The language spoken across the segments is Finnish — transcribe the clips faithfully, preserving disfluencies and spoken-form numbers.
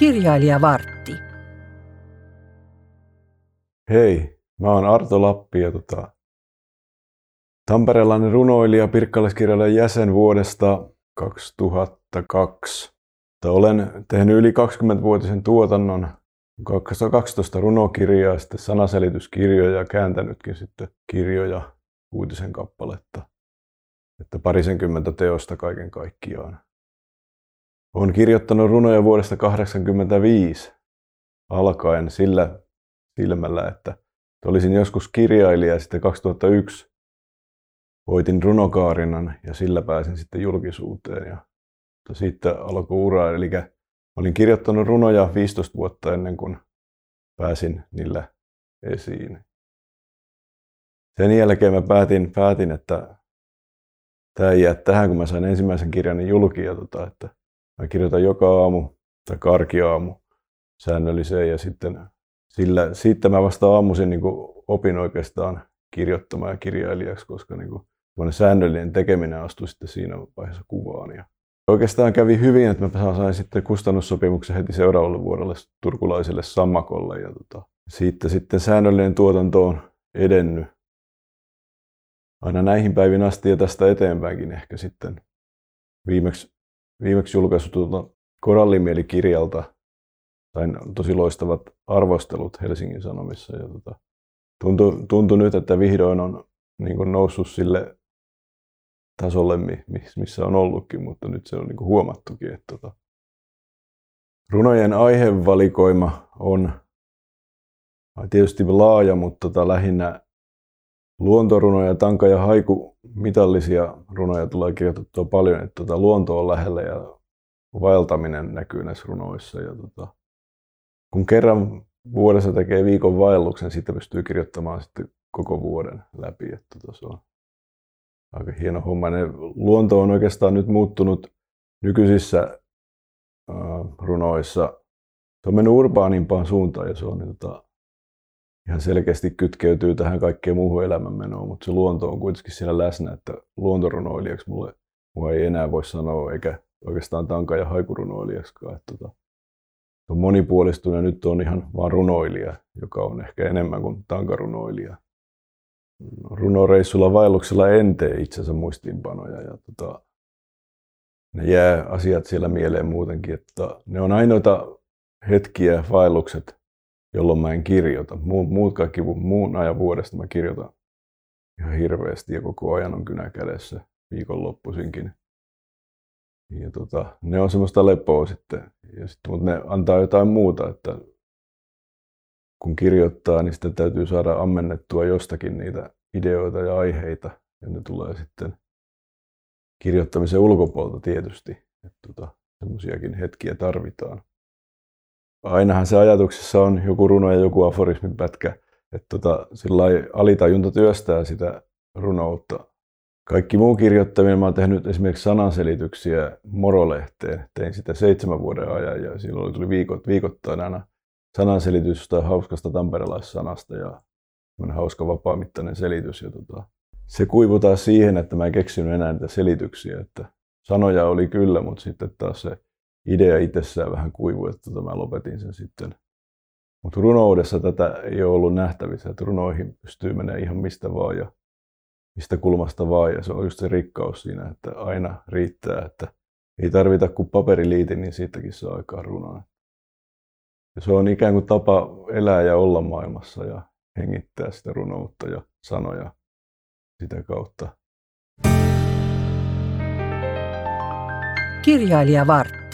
Kirjailijavartti. Hei, mä oon Arto Lappi ja tota, tamperelainen runoilija, pirkkalaiskirjailijan jäsen vuodesta kaksituhattakaksi. Olen tehnyt yli kaksikymmenvuotisen tuotannon, kaksisataakaksitoista runokirjaa, sitten sanaselityskirjoja ja kääntänytkin sitten kirjoja, kuutisen kappaletta. Että parisenkymmentä teosta kaiken kaikkiaan. Olen kirjoittanut runoja vuodesta kahdeksankymmentäviisi alkaen sillä silmällä, että olisin joskus kirjailija ja sitten kaksituhattayksi voitin runokaarinan ja sillä pääsin sitten julkisuuteen. Ja siitä alkoi ura, eli olin kirjoittanut runoja viisitoista vuotta ennen kuin pääsin niillä esiin. Sen jälkeen mä päätin, päätin että tämä ei jää tähän, kun mä sain ensimmäisen kirjani julki, ja tota, että mä kirjoitan joka aamu tai karkiaamu säännölliseen ja sitten sillä, siitä mä vasta aamuisin niin kuin opin oikeastaan kirjoittamaan ja kirjailijaksi, koska niin kuin säännöllinen tekeminen astui sitten siinä vaiheessa kuvaan. Ja oikeastaan kävi hyvin, että mä sain sitten kustannussopimuksen heti seuraavalle vuodelle turkulaiselle Sammakolle. Ja tota, siitä sitten säännöllinen tuotanto on edennyt aina näihin päivin asti ja tästä eteenpäinkin ehkä sitten viimeksi, viimeksi julkaisutulta Korallimieli-kirjalta sain tosi loistavat arvostelut Helsingin Sanomissa. Ja tota, tuntui, tuntui nyt, että vihdoin on niin kuin noussut sille tasolle, missä on ollutkin, mutta nyt se on niin kuin huomattukin. Että tota, runojen aihevalikoima on tietysti laaja, mutta tota, lähinnä luontorunoja, tanka- ja haikumitallisia runoja tulee kirjoitettua paljon, että tota, luonto on lähellä ja vaeltaminen näkyy näissä runoissa. Ja tota, kun kerran vuodessa tekee viikon vaelluksen, siitä pystyy kirjoittamaan sitten koko vuoden läpi. Että tota, se on aika hieno homma. Ne luonto on oikeastaan nyt muuttunut nykyisissä äh, runoissa. Se on mennyt urbaanimpaan suuntaan ja se on niin, tota, ihan selkeästi kytkeytyy tähän kaikkeen muuhun elämänmenoon, mutta se luonto on kuitenkin siellä läsnä, että luontorunoilijaksi mulle, mulle ei enää voi sanoa, eikä oikeastaan tanka- ja haikurunoilijaksikaan. Että tota, on monipuolistunut ja nyt on ihan vaan runoilija, joka on ehkä enemmän kuin tankarunoilija. Runoreissulla vaelluksella en tee itse asiassa muistiinpanoja ja tota, ne jää asiat siellä mieleen muutenkin, että ne on ainoita hetkiä vaellukset, jolloin mä en kirjoita. Muut kaikki muun ajan vuodesta mä kirjoitan ihan hirveästi ja koko ajan on kynä kädessä viikonloppuisinkin. Ja tota, ne on semmoista lepoa sitten, ja sitten, mutta ne antaa jotain muuta, että kun kirjoittaa, niin sitten täytyy saada ammennettua jostakin niitä ideoita ja aiheita, ja ne tulee sitten kirjoittamisen ulkopuolelta tietysti, että tota, semmoisiakin hetkiä tarvitaan. Ainahan se ajatuksessa on joku runo ja joku aforismin pätkä, että tota, sillai alitajunta työstää sitä runoutta. Kaikki muu kirjoittaminen, mä oon tehnyt esimerkiksi sananselityksiä Moro-lehteen. Tein sitä seitsemän vuoden ajan ja silloin tuli viikot, viikoittain aina sananselitys tai hauskasta tamperelaissanasta ja hauska vapaamittainen selitys. Ja tota, se kuivui taas siihen, että mä en keksinyt enää niitä selityksiä. Että sanoja oli kyllä, mutta sitten taas se idea itsessään vähän kuivui, että tota mä lopetin sen sitten. Mutta runoudessa tätä ei ole ollut nähtävissä, että runoihin pystyy menemään ihan mistä vaan ja mistä kulmasta vaan, ja se on just se rikkaus siinä, että aina riittää, että ei tarvita kuin paperiliitin, niin siitäkin saa aikaan runoa. Ja se on ikään kuin tapa elää ja olla maailmassa ja hengittää sitä runoutta ja sanoja sitä kautta. Kirjailijavartti.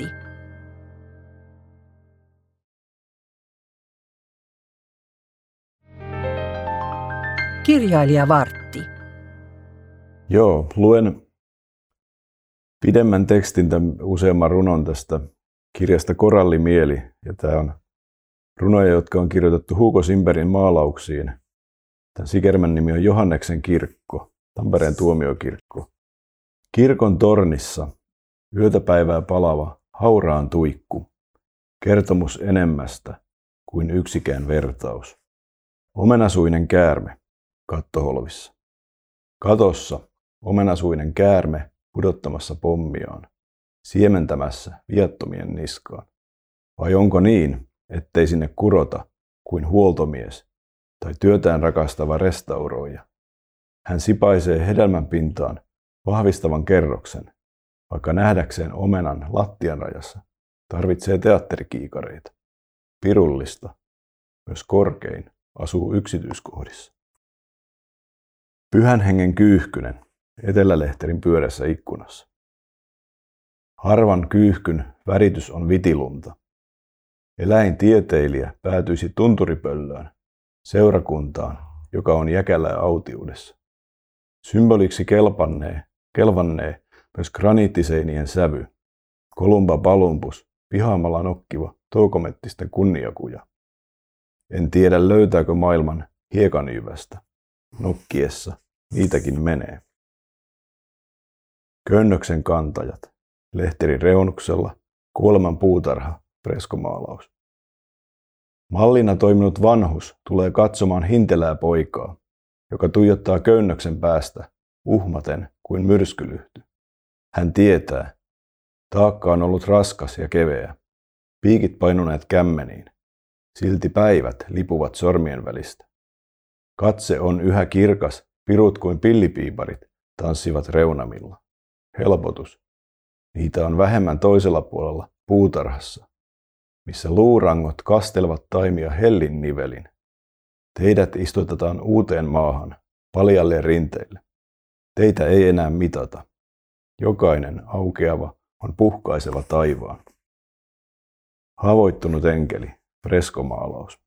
Kirjailijavartti. Joo, luen pidemmän tekstin, tämän useamman runon tästä kirjasta Korallimieli. Ja tämä on runoja, jotka on kirjoitettu Hugo Simbergin maalauksiin. Tämän sikermän nimi on Johanneksen kirkko, Tampereen tuomiokirkko. Kirkon tornissa yötä päivää palava hauraan tuikku, kertomus enemmästä kuin yksikään vertaus. Omenasuinen käärme kattoholvissa. Katossa omenasuinen käärme pudottamassa pommiaan, siementämässä viattomien niskaan. Vai onko niin, ettei sinne kurota kuin huoltomies tai työtään rakastava restauroija? Hän sipaisee hedelmän pintaan vahvistavan kerroksen, vaikka nähdäkseen omenan lattian rajassa tarvitsee teatterikiikareita. Pirullista, myös korkein, asuu yksityiskohdissa. Pyhän hengen kyyhkynen etelälehterin pyörässä ikkunassa. Harvan kyyhkyn väritys on vitilunta. Eläintieteilijä päätyisi tunturipöllöön, seurakuntaan, joka on jäkälää autiudessa. Symboliksi kelpannee, kelvannee myös graniittiseinien sävy, Columba balumpus, pihaamalla nokkiva toukomettisten kunniakuja. En tiedä löytääkö maailman hiekanyyvästä. Nokkiessa niitäkin menee. Könnöksen kantajat, lehterin reunuksella, kuoleman puutarha, freskomaalaus. Mallina toiminut vanhus tulee katsomaan hintelää poikaa, joka tuijottaa köynnöksen päästä uhmaten kuin myrskylyhty. Hän tietää, taakka on ollut raskas ja keveä, piikit painuneet kämmeniin, silti päivät lipuvat sormien välistä. Katse on yhä kirkas, pirut kuin pillipiiparit tanssivat reunamilla. Helpotus. Niitä on vähemmän toisella puolella puutarhassa, missä luurangot kastelevat taimia hellin nivelin. Teidät istutetaan uuteen maahan, paljalle rinteille. Teitä ei enää mitata. Jokainen aukeava on puhkaiseva taivaan. Haavoittunut enkeli, freskomaalaus.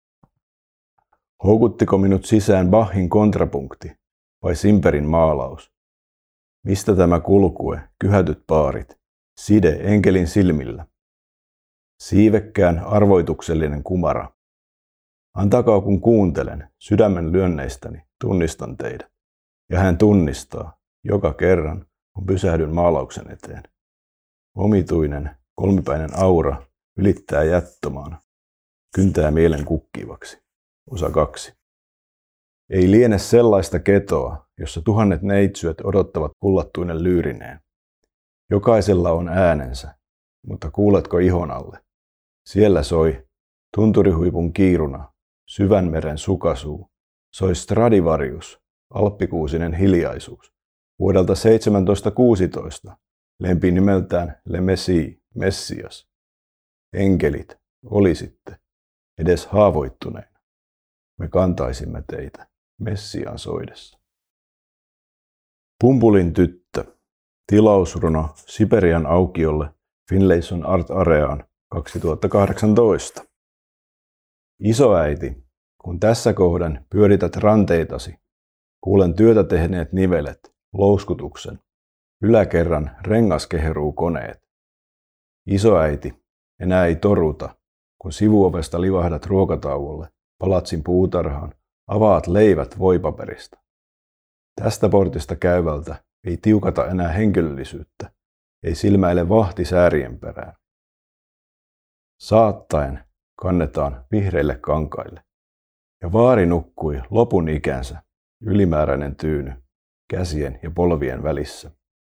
Houkuttiko minut sisään Bachin kontrapunkti vai Simperin maalaus? Mistä tämä kulkue, kyhätyt paarit, side enkelin silmillä? Siivekkään arvoituksellinen kumara. Antakaa kun kuuntelen, sydämen lyönneistäni tunnistan teidät. Ja hän tunnistaa, joka kerran kun pysähdyn maalauksen eteen. Omituinen, kolmipäinen aura ylittää jättömaan, kyntää mielen kukkivaksi. Osa kaksi. Ei liene sellaista ketoa, jossa tuhannet neitsyöt odottavat kullattuinen lyyrineen. Jokaisella on äänensä, mutta kuuletko ihon alle? Siellä soi tunturihuipun kiiruna, syvän meren sukasuu, soi Stradivarius, alppikuusinen hiljaisuus, vuodelta seitsemäntoista kuusitoista, lempi nimeltään Le Messie, Messias. Enkelit, olisitte, edes haavoittuneina. Me kantaisimme teitä Messiaan soidessa. Pumpulin tyttö. Tilausruno Siperian aukiolle Finlayson Art Areaan kaksituhattakahdeksantoista. Isoäiti, kun tässä kohden pyörität ranteitasi, kuulen työtä tehneet nivelet, louskutuksen, yläkerran rengas keheruu koneet. Isoäiti, enää ei toruta, kun sivuovesta livahdat ruokatauolle, palatsin puutarhaan, avaat leivät voipaperista. Tästä portista käyvältä ei tiukata enää henkilöllisyyttä, ei silmäile vahti säärien perään. Saattaen kannetaan vihreille kankaille, ja vaari nukkui lopun ikänsä, ylimääräinen tyyny, käsien ja polvien välissä.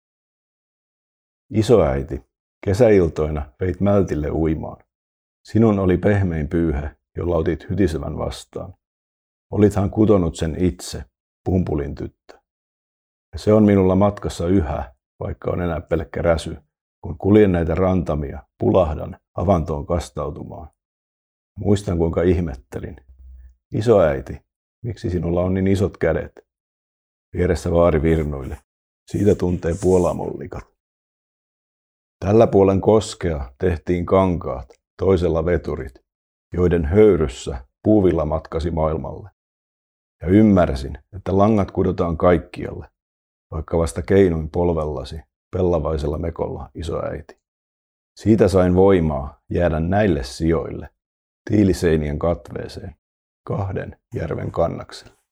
Isoäiti, kesäiltoina veit mältille uimaan. Sinun oli pehmein pyyhe, jolla otit hytisevän vastaan. Olithan kutonut sen itse, pumpulin tyttö. Ja se on minulla matkassa yhä, vaikka on enää pelkkä räsy, kun kuljen näitä rantamia, pulahdan avantoon kastautumaan. Muistan, kuinka ihmettelin. Isoäiti, miksi sinulla on niin isot kädet? Vieressä vaari virnuille. Siitä tuntee puolamollikat. Tällä puolen koskea tehtiin kankaat, toisella veturit, joiden höyryssä puuvilla matkasi maailmalle. Ja ymmärsin, että langat kudotaan kaikkialle, vaikka vasta keinuin polvellasi pellavaisella mekolla, isoäiti. Siitä sain voimaa jäädä näille sijoille, tiiliseinien katveeseen, kahden järven kannakselle.